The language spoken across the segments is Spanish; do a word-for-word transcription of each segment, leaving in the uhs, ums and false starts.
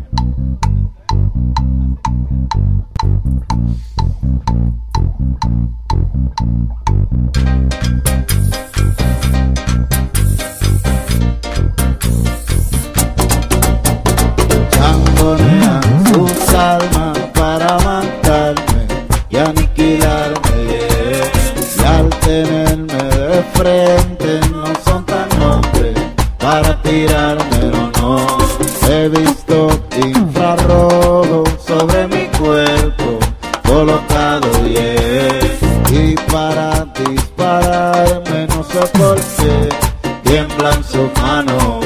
Changonean sus almas para matarme y aniquilarme, yeah. Y al tenerme de frente no son tan hombres para tirarme, no, no. He visto infrarrojo sobre mi cuerpo colocado, yeah. Y para dispararme no sé por qué tiemblan sus manos,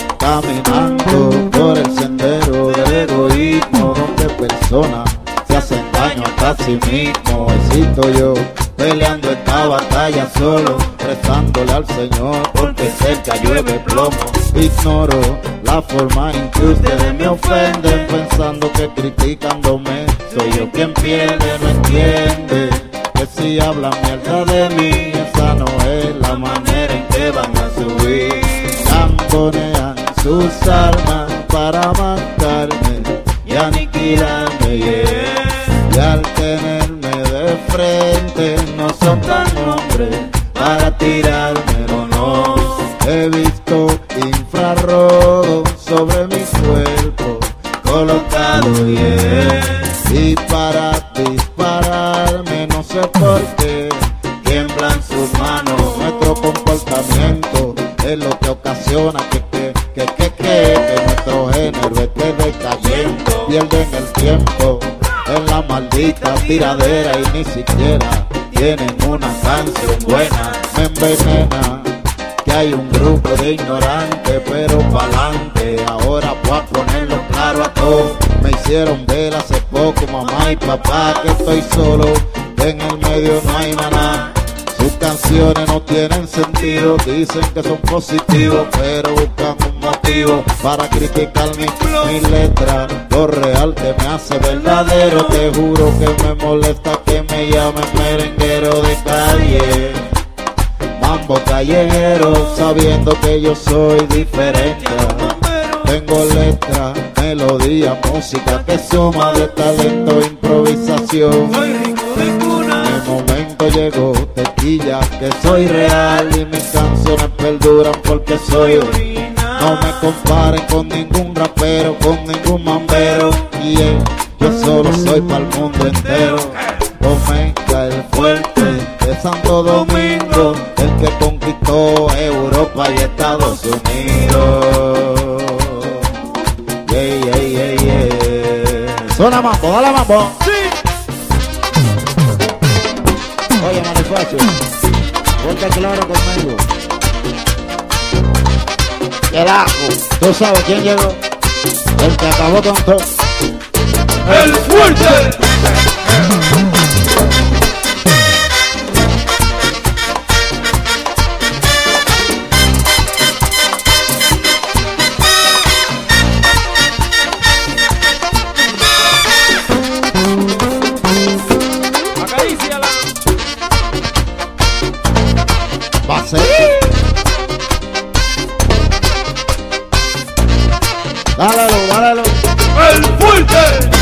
caminando por el sendero del egoísmo, donde personas se hacen daño hasta sí mismo. Existo yo peleando esta batalla solo, rezándole al Señor porque cerca llueve plomo. Ignoro la forma en que ustedes me ofenden, pensando que criticándome soy yo quien pierde. No entiende que si hablan mierda de mí, esa no es la manera en que van a subir. Camponean sus armas para matarme y aniquilarme, yeah. Y al tenerme de frente no son tan hombres para tirarme, no, no. He visto infrarrojo sobre mi cuerpo colocado, yeah. Y para dispararme no sé por qué tiemblan sus manos. Nuestro comportamiento es lo que ocasiona que que, que, que, que, que nuestro género esté decayendo. Pierden el tiempo en la maldita tiradera y ni siquiera tienen una canción buena. Me envenena que hay un grupo de ignorantes, pero pa'lante. Ahora voy a ponerlo claro a todos. Me hicieron ver hace poco mamá y papá que estoy solo, en el medio no hay maná. Sus canciones no tienen sentido, dicen que son positivos, pero buscan un motivo para criticar mi, mi letra. Lo real que me hace verdadero, te juro que me molesta que me llamen merenguero de calle, mambo callejero, sabiendo que yo soy diferente. Tengo letra, melodía, música que suma de talento, improvisación. Mi momento llegó, tequilla, que soy real y mis canciones perduran porque soy original. No me comparen con ningún rapero, con ningún mambero, y yeah, yo solo soy para el mundo entero. Omega el fuerte de Santo Domingo, el que conquistó Europa y Estados Unidos. Yeah, yeah, yeah, yeah. Suena mambo, dale mambo. Sí. Oye, Manifacio, ponte claro conmigo. Carajo, ¿tú sabes quién llegó? El que acabó con todo. ¡El fuerte! Va a ser. Dálelo, dálelo. ¡El fuerte!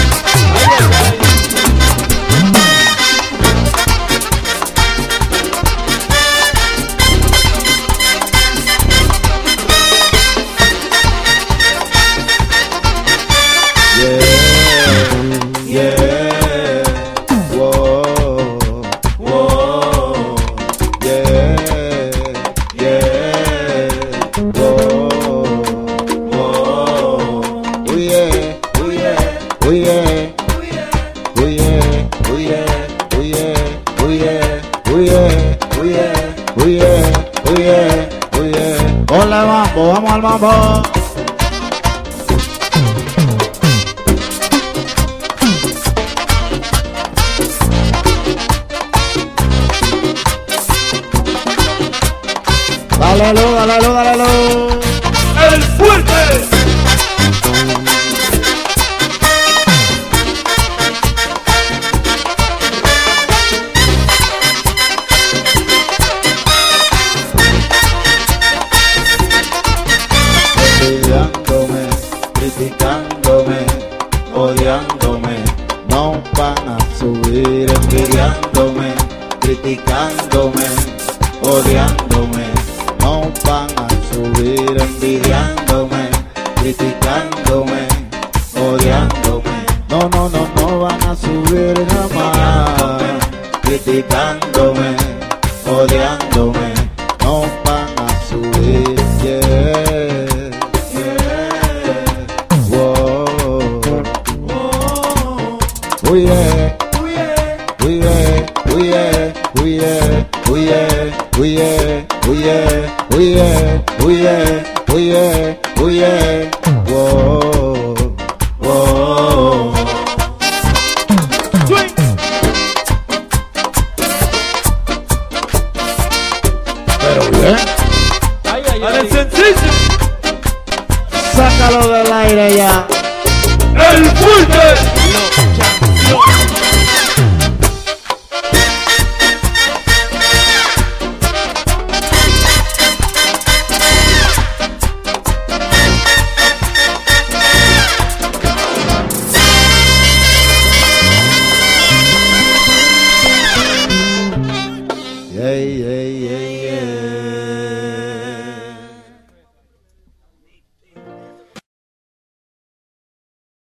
Yeah, yeah, whoa, whoa, yeah, yeah, whoa, whoa, oh yeah, oh yeah, oh yeah, oh yeah, oh yeah, oh yeah, oh yeah, oh yeah, oh yeah, oh yeah, oh yeah, oh yeah. Hola mambo, vamos al mambo. Dálelo, dálelo, dálelo. ¡El fuerte! Envidiándome, criticándome, odiándome, no van a subir envidiándome, criticándome, odiándome, no van a subir envidiándome, criticándome, odiándome, no, no, no, no van a subir jamás, criticándome, odiándome, no van a subir, yeah, yeah, wow, oh yeah, oh yeah, oh yeah, oh yeah, oh yeah, oh yeah, oh yeah, oh yeah, oh yeah, oh yeah, oh yeah, oh yeah, wow, wow. Pero bien, Ay, ay, ay. Sencillo. sácalo del aire ya. El fuerte. Yeah, yeah, yeah, yeah.